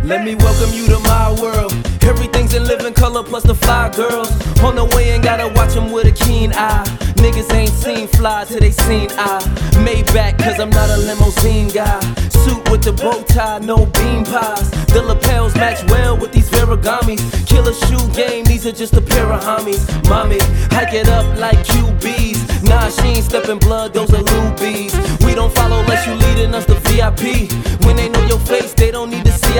Let me welcome you to my world. Everything's in living color plus the fly girls. On the way and gotta watch them with a keen eye. Niggas ain't seen fly till they seen I. Maybach cause I'm not a limousine guy. Suit with the bow tie, no bean pies. The lapels match well with these Virigamis. Killer shoe game, these are just a pair of homies. Mommy, hike it up like QBs. Nah, she ain't stepping blood, those are Lubies. We don't follow unless you leading us to VIP.